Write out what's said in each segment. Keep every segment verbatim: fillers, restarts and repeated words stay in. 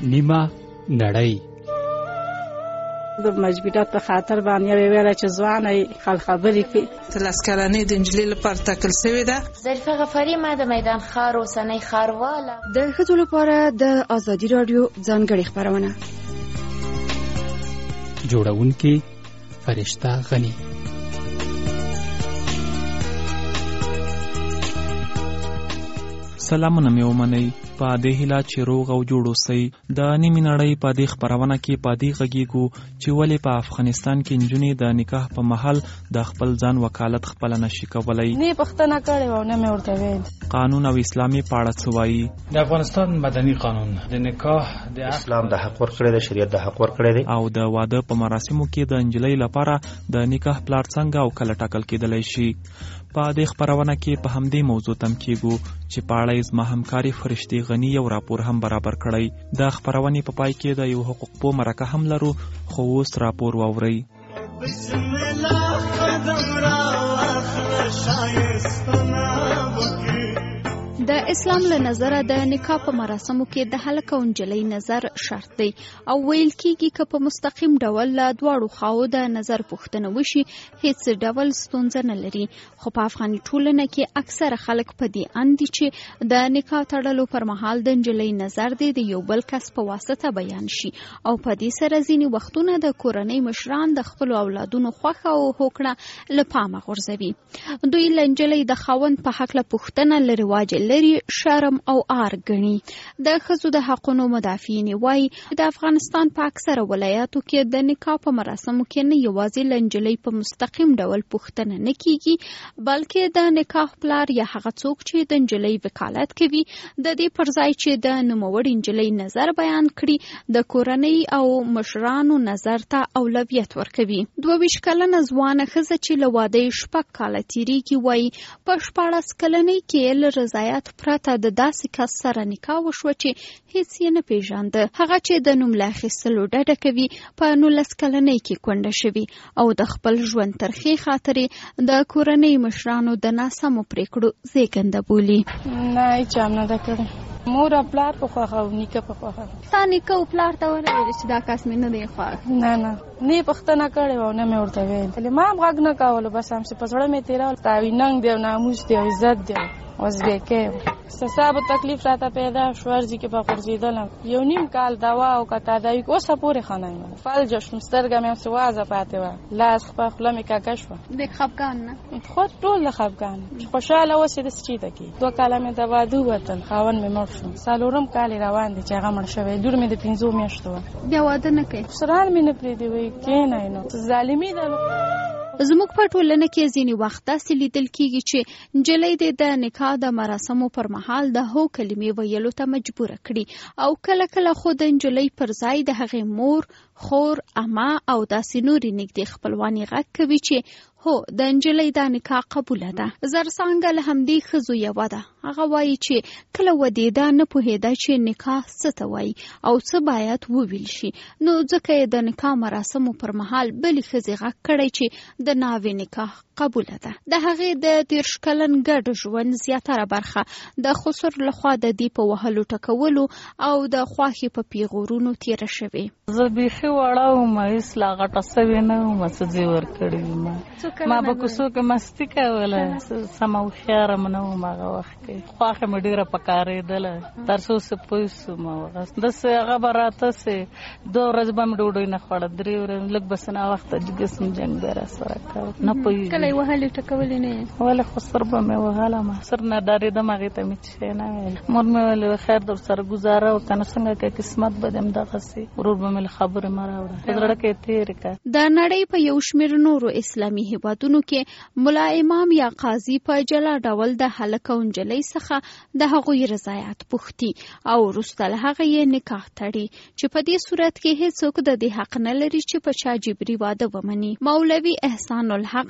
نیمه نړۍ. د مجبوریت په خاطر باندې ویل چې ځوانه خل خبرې کوي. تلس کلنې د انجلۍ لپاره ټاکل شوې ده. ظریفه غفاري، ما د میدان ښار اوسنۍ ښارواله. د ښځو لپاره د ازادي راډیو ځانګړې خپرونه. جوړونکې فرشته غني. سلامونه مې ومنئ. په دې هیله چې روغ او جوړ اوسئ. د نیمې نړۍ په دې خپرونه کې په دې غږیږو چې ولې په افغانستان کې نجونې د نکاح په مهال د خپل ځان وکالت خپل نشي کولای. نه پښتنه کړي و نه مې ورته ویل. قانون او اسلامي پاړه څه وایي؟ د افغانستان مدني قانون د نکاح د اسلام د حق ورکړی دی، شریعت د حق ورکړی دی. او د واده په مراسمو کې د انجلۍ لپاره د نکاح پلار څنګه او کله ټاکل کېدلی شي؟ په دې خپرونه کې په همدې موضوع تم کېږو چې په اړه زما همکاري فرشتي غني یو راپور هم برابر کړی. د خپرونې په پای کې د یو حقوق پوه مرکه هم لرو، خو اوس راپور واورئ. بسم الله قدم را اخله شایستانه وکي. د اسلام له نظره د نکاح په مراسمو کې د هلک او نجلۍ نظر شرط دی او ویل کېږي که په مستقیم ډول له دواړو خواو د نظر پوښتنه وشي هیڅ ډول ستونزه نه لري. خو په افغاني ټولنه کې اکثره خلک په دې اند دي چې د نکاح تړلو پر مهال د نجلۍ نظر دی د یو بل کس په واسطه بیان شي او په دې سره ځینې وختونه د کورنۍ مشران د خپلو اولادونو خوښه او هوکړه له پامه غورځوي. دوی له نجلۍ د خاوند په هکله پوښتنه له رواج لري شرم او آر ګڼي. د ښځو د حقونو مدافعین وایي د افغانستان په اکثره ولایاتو کې د نکاح په مراسمو کې نه یوازې له نجلۍ په مستقیم ډول پوښتنه نه کیږي بلکې د نکاح پلار یا هغه څوک چې د نجلۍ وکالت کوي د دې پر ځای چې د نوموړې نجلۍ نظر بیان کړي د کورنۍ او مشرانو نظر ته اولویت ورکوي. دوه ویشت کلنه ځوانه ښځه چې له واده شپږ کاله تیریږي وایي په شپاړس کلنۍ کې له رضایت پرته د داسې کس سره نکاح وشوه چې هیڅ یې نه پیژانده. هغه چې د نوم له اخیستلو ډډه کوي په نولس کلنۍ کې کونډه شوي او د خپل ژوند ترخې خاطرې د کورنۍ مشرانو د ناسمو پریکړو زیږنده بولي. نه هیڅ هم نه ده کړې. مور او پلار په خوښه او نیکه په خوښه. تا نیکه او پلار ته ورغلې چې دا کس مې نه دی خوښ؟ نه نه نه پښتنه کړې و نه مې ورته ویل. ما هم غږ نه کولو، بس هم چې په زړه مې تېرول تاوی ننګ دی او ناموس دی او عزت دی اوس به کې سسابو تکلیف راته پیدا شو ورځي کې په غورځېدلم. یو نیم کال دوا او کتا دای اوسه پورې خنایم فلج شم سترګه مې سوازه پاتې و لاس خپل خپل مې کاکا شو. د خفګان نه خو ټول د خفګان خوشاله اوسې د سچې تکي دوه کاله مې دوا دو وتل خاون مې مړ شو. سالورم کال روان دي چې هغه مړ شوی. لور مې د پنځو میاشتو بیا واده نه کوي. سران مې نه پرې دی وای کینای نو ظالمي ده. زموږ په ټولنه کې ځینې وخت داسې لیدل کېږي چې نجلۍ د نکاح د مراسمو پر مهال د هو کلمې ویلو ته مجبوره کړي او کله کله خو د نجلۍ پر ځای د هغې مور، خور، عمه او داسې نورې نږدې خپلوانې غږ کوي چې هو د نجلۍ د نکاح قبوله ده. زرڅانګه له همدې ښځو یوه ده. هغه وایي چې کله ودېده نه پوهېده چې نکاح څه ته وایي او څه باید وویل شي، نو ځکه یې د نکاح مراسمو پر مهال بلې ښځې غږ کړی چې د ناوې نکاح قبوله ده. د هغې د دېرش کلن ګډ ژوند زیاتره برخه د خسر لخوا د دې په وهلو ټکولو او د خواښې په پیغورونو تېره شوې. زه بیخي وړه وم، هېڅ لا غټه سوې نه وم، څه ځای ورکړی وم. ما په کوڅو کې مستي کوله، سمه هوښیاره م نه وم هغه وخت کې. خواښه مې ډېره پکارېدله تر څو څه پوه سوم. داسې هغه به راته سې دوه ورځې به مې ډوډۍ نه خوړه، درې ورځې لږ بس ناوخته قسم جنګ به را سره کوه. نه پوهېږم کله یې وهلې ټکولې نه یې؟ ولې خو سر به مې وهلم، سر نه ډارېدم، هغې ته مې څه نه ویل. مور مې ویل خیر در سره ګزاره وکړه، نو څنګه که قسمت به دې همدغسې. ورور به مې له خبرې مه راوړه، په زړه کې یې تېرې کړه. د نړۍ په یو شمېر نورو اسلامي هېوادونو کې ملا امام یا قاضي په جلا ډول د هلک او نجلۍ څخه د هغوی رضایت پوښتي او وروسته له هغه یې نکاح تړي چې په دې صورت کې هیڅوک د دې حق نه لري چې په چا جبري واده ومني. مولوي احسان الحق حنفي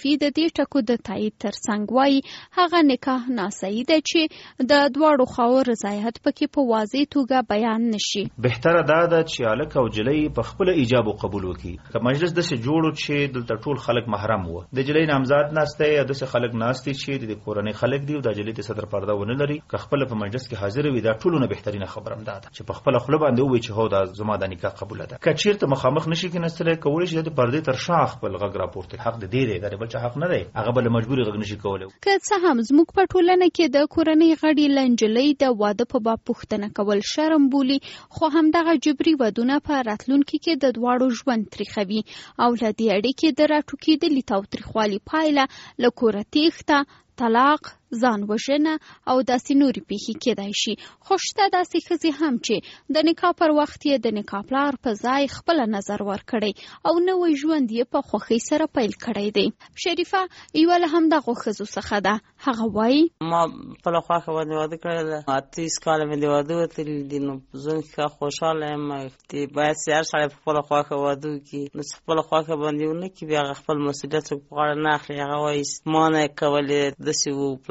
شریفي د دې ټکو د تایید ترڅنګ وایي هغه نکاح ناصحیح ده چې د دواړو خواو رضایت پکې په واضح توګه بیان نشي. بهتره دا ده چې هلک او جلۍ په خپل ایجاب او قبول وکړي. که مجلس داسې جوړ چې دلته ټول خلک محرم وو، د جلۍ نامزاد ناسته یا داسې خلک ناستي چې د کورنۍ خلک دی او د جلۍ د صدر پرده ونه لري، که خپل په مجلس کې حاضر وي، دا ټولونه بهترینه خبره ده چې په خپل خپل باندې وایي چې هو دا زما د نکاح قبول ده. که چیرته مخامخ نشي کېناستلی، کولی شي د پردې تر شا خپل غږ راپورته، حق د دې دی، دا بل چا حق نه دی، هغه بل مجبوري غږ نشي کولی. که څه هم زموږ په ټولنه کې د کورنۍ غړي له نجلۍ د واده په باب پوښتنه کول شرم بولي، خو همدغه جبري ودونه په راتلونکي کې د دواړو ژوند تریخوي او له دې اړیکې د راټوکېدلي تاوتریخوالي پایله له کوره تېښته، طلاق، ځان وژنه او داسې نورې پیښې کېدای شي. خو شته داسې ښځې هم چې د نکاح پر وخت یې د نکاح پلار په ځای خپله نظر ورکړی او نوی ژوند یې په خوښۍ سره پیل کړی دی. شریفه یوه له همدغو ښځو څخه ده. هغه وایي ما خپله خوښه باندې واده کړی ده، اتیس کاله مې د واده وتلي دي، نو په ژوند کې ښه خوشحاله یم. باید چې هر سړی په خپله خوښه واده وکړي، نو چې خپله خوښه باندې ونه کړي بیا هغه خپل مسؤلیت څوک په غاړه نه اخلي. هغه وایي ما نه یې کولې، داسې وو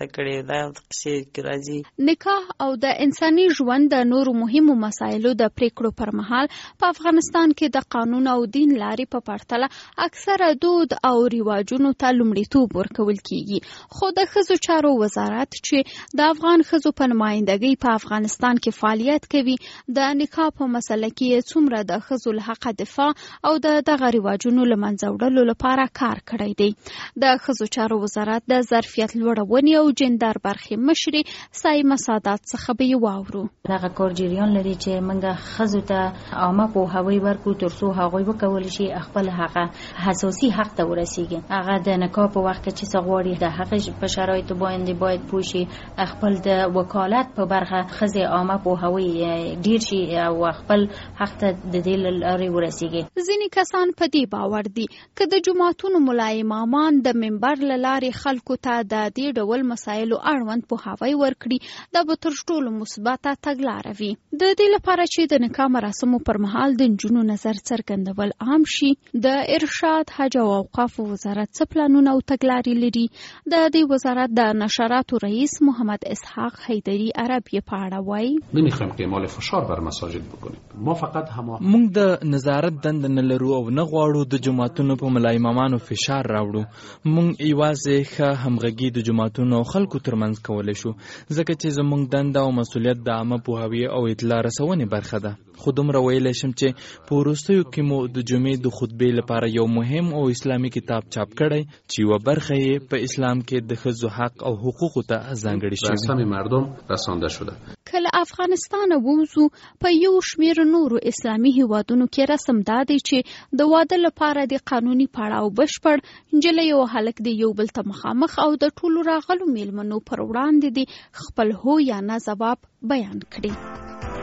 نکاح او د انساني ژوند د نورو مهمو مسایلو د پریکړو پر مهال په افغانستان کې د قانون او دین لارې په پرتله اکثره دود او رواجونو ته لومړیتوب ورکول کیږي. خو د ښځو چارو وزارت چې د افغان ښځو په نمایندګۍ په افغانستان کې فعالیت کوي، د نکاح په مسله کې څومره د ښځو له حق دفاع او د دغه رواجونو له منځه وړلو لپاره کار کړی دی. د ښځو چارو وزارت د ظرفیت لوړ ونی او جندر برخې مشري سایمه سادات څخه به یې واورو. دغه کار جریان لري چې موږ ښځو ته عامه پوهاوی ورکړو تر څو هغوی وکولی شي خپل هغه حساسي حق ته ورسیږي. هغه د نکاح په وخت کې چې څه غواړي د هغې په شرایطو باندې باید پوه شي، خپل د وکالت په برخه ښځې عامه پوهاوی ډېر شي او خپل حق ته د دې له لارې ورسیږي. ځینې کسان په دې باور دي که د جوماتونو ملا امامان د منبر له لارې خلکو ته د دې ډول مسایلو اړوند پوهاوی ورکړي، دا به تر ټولو مثبته تګلاره وي. د دې لپاره چې د نکاح مراسمو پر مهال د نجونو نظر څرګندول عام شي، د ارشاد، حج او اوقافو وزارت څه پلانونه او تګلارې لري؟ د دې وزارت د نشراتو رئیس محمد اسحاق حیدری عربی په اړه وایي نمیخوایم که اعمال فشار بر مساجد بکنیم. ما فقط هم موږ د نظارت دند نه لرو او نه غواړو د جماعتونو په ملا امامانو فشار راوړو. موږ یوازې ښه همغږي د جماعتونو او خلکو ترمنځ کولی شو، ځکه چې زموږ دنده او مسؤلیت د عامه پوهاوي او اطلاع رسونې برخه ده. خو دومره ویلی شم چې په وروستیو کې مو د جمعې د خطبې لپاره یو مهم او اسلامي کتاب چاپ کړی چې یوه برخه یې په اسلام کې د ښځو حق او حقوقو ته ځانګړې شوې. رسم مردم رسانده شده. کله افغانستان ووځو په یو شمېر نورو اسلامي هیوادونو کې رسم دا دی چې د واده لپاره د قانوني پړاو بشپړ نجلۍ او هلک د یو بل ته مخامخ او د ټولو راغلو میلمنو پر وړاندې د خپل هو یا نه ځواب بیان کړي.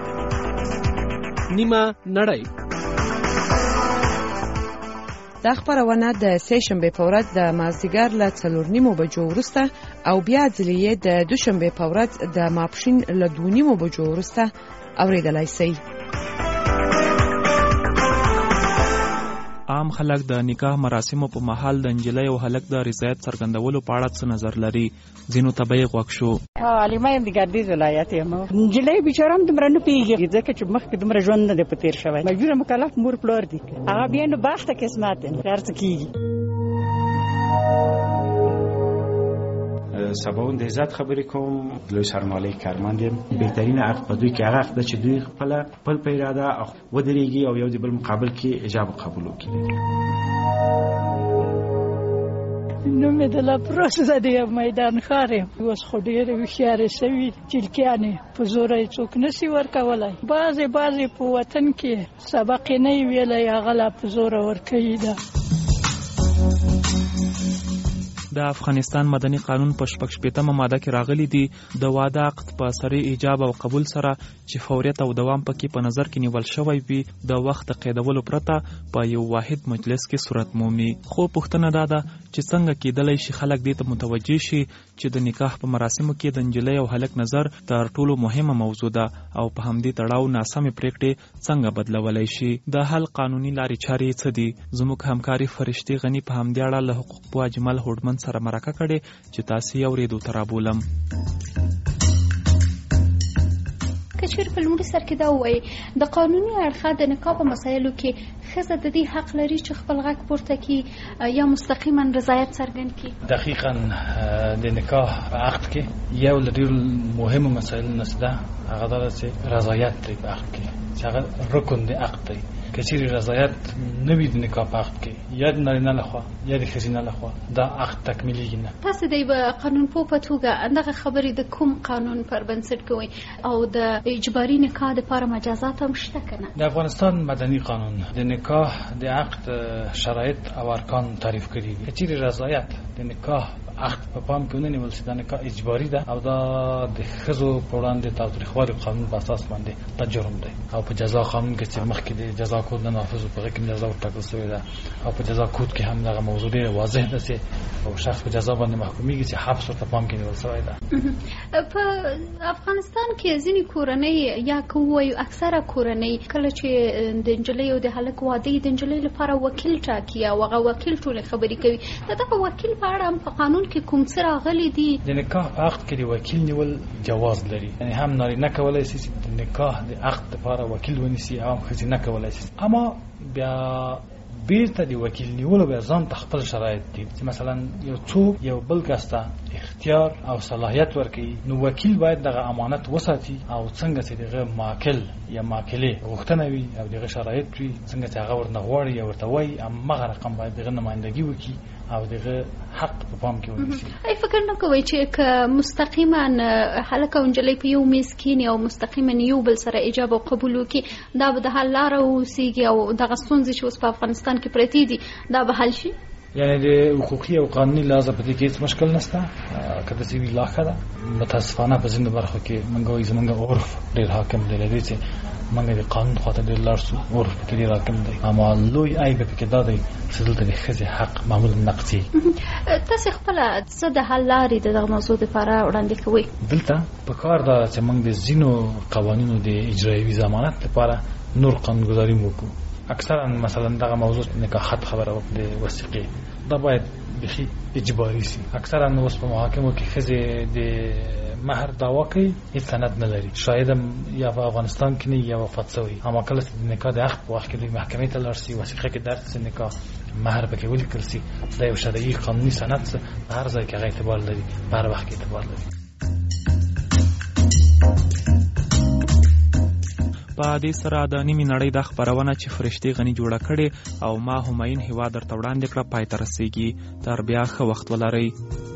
نیمه نړۍ دا خبرونه د سه شنبه په ورځ د مازدیګر له څلور نیمو بجو وروسته او بیا ځلې د دوشنبه په ورځ د ماپښین له دوه نیمو بجو وروسته اوریدلای شئ. عام خلک د نکاح مراسمو په محل د نجلۍ او هلک د رضایت څرګندولو په اړه څه نظر لري؟ ځینو ته به یې غوږ شو. علیمه یم د ګردیز ولایت یم. نجلۍ بیچاره هم دومره نه پوهېږي ځکه چې مخکې دومره ژوند نه دی په تېر شوی. مجبوره مکلف مور پلار دي، هغه بیا نو بخته قسمت دی، هر څه کېږي. سباون د عزت خبرې کوم، لوی سرمالۍ کارمند یم. بهترین حق په دوی کې هغه حق ده چې دوی خپله خپل په اراده ودرېږي او یو د بل مقابل کې ایجاب او قبول وکړي. نوم مې د لاپروس زه د میدان ښار یم. اوس خو ډېرې هوښیارې شوي چلکیانې په زوره یې څوک نشي ورکولی. بعضې بعضې په وطن کې سبق یې نه یې ویلی، هغه لا په زوره ورکوي ده. د افغانستان مدني قانون په شپږ شپېتمه ماده کې راغلي دي د واده عقد په سری ایجاب او قبول سره چې فوریت او دوام پکې په نظر کې نیول شوی وي د وخت قیدولو پرته په یو واحد مجلس کې صورت مومي. خو پوښتنه دا ده چې څنګه کېدلی شي خلک دې ته متوجه شي چې د نکاح په مراسمو کې د نجلۍ او هلک نظر تر ټولو مهمه موضوع ده او په همدې تړاو ناسمې پریکړې څنګه بدلولی شي. د حل قانوني لارې چارې څه دي؟ زموږ همکاري فرشتي غني په همدې اړه له حقوق پوه اجمل هوډمن سره مرکه کړې چې تاسې یې اورېدو ته رابولم. که چېرې په لومړي سر کې دا ووایي د قانوني اړخه د نکاح په مسایلو کې ښځه د دې حق لري چې خپل غږ پورته کړي یا مستقیما رضایت څرګند کړي. دقیقا د نکاح په عقد کې یو له ډېرو مهمو مسایلو نه څه ده هغه دا ده چې رضایت دی په عقد کې چې هغه رکن د عقد دی. که چېرې رضایت نه وي د نکاح په عقد کې یا د نارینه لخوا یا د ښځینه لخوا دا عقد تکمیلیږي نه. تاسو د یوه قانونپوه په توګه دغه خبرې د کوم قانون پر بنسټ کوئ او د اجباري نکاح دپاره مجازات هم شته که نه؟ د افغانستان مدني قانون د نکاح د عقد شرایط او ارکان تعریف کړي دي. که چېرې رضایت د نکاح عقد په پام کې ونه نیول شي دا نکاح اجباري ده او دا د ښځو په وړاندې تاوتریخوالي قانون په اساس باندې دا جرم دی او په جزا قانون کې چې مخکې د جزا کود نه نافذ په هغه کې جزا ورټاکل شوې ده او په جزا کود کې هم دغه موضوع ډېره واضح ده چې او شخص په جزا باندې محکومیږي چې حبس ورته پام کې نیول شوی ده. په افغانستان کې ځینې کورنۍ یا که ووایو اکثره کورنۍ کله چې د نجلۍ او د هلک واده د نجلۍ لپاره وکیل ټاکي او هغه وکیل ټولې خبرې کوي د دغه وکیل په اړه هم په قانون کې کوم څه راغلي دي؟ د نکاح په عقد کې د وکیل نیول جواز لري، یعنی هم نارینه کولی شي چې د نکاح د عقد لپاره وکیل ونیسي او هم ښځینه کولی شي. اما بیا بیرته د وکیل نیولو بیا ځان ته خپل شرایط دي چې مثلا یو څوک یو بل کس ته اختیار او صلاحیت ورکوي نو وکیل باید دغه امانت وساتي او څنګه چې دغه ماکل یا ماکلې غوښتنه وي او دغه شرایط وي څنګه چې هغه ورنه غواړي یا ورته وایي همغه رقم باید دغه نمایندګي وکړي او دغه حق په پام کې ونیسي. ای فکر نه کوئ چې که مستقیما هلک او نجلۍ په یو میز کښېني او مستقیما یو بل سره ایجاب او قبول وکړي دا به د حل لاره واوسېږي او دغه ستونزې چې اوس په افغانستان کې پرتې دي دا به حل شي؟ یعنی د حقوقي او قانوني لحاظه په دې کې هېڅ مشکل نشته که داسې وي لا ښه ده. متاسفانه په ځینو برخو کې موږ وایي زموږ عرف ډېر حاکم دی له دې چې موږ د قانون خواته ډېر لاړ شو عرف پکې ډېر حاکم دی اما لوی عیب پکې دا دی چې دلته د ښځې حق معمولا نقضي. تاسې خپله څه د حل لارې د دغه موضوع دپاره وړاندې کوئ؟ دلته په کار ده چې موږ د ځینو قوانینو د اجرایوي ضمانت لپاره نور قانونګذاري وکړو. اکثرا مثلا دغه موضوع نکاح خط خبره وکړه د وثیقې دا باید بخي اجباري شي. اکثرا اوس په محاکمو کې ښځې د مهر دعوا کوي هیڅ سند نه لري، شاید یا په افغانستان کې نه یا وفات شوی. اما کله چې د نکاح د عقد په وخت کې د محکمې ته لاړ شي وثیقه کې درج شي نکاح مهر پکې ولیکل شي دا یو شرعي قانوني سند په هر ځای کې هغه اعتبار لري، په هر وخت کې اعتبار لري. په دې سره د نیمې نړۍ د خپرونه چې فرشتي غني جوړه کړې او ما هماین هیواد درته وړاندې کړه پای ته رسیږي. تر بیا ښه وخت ولرئ.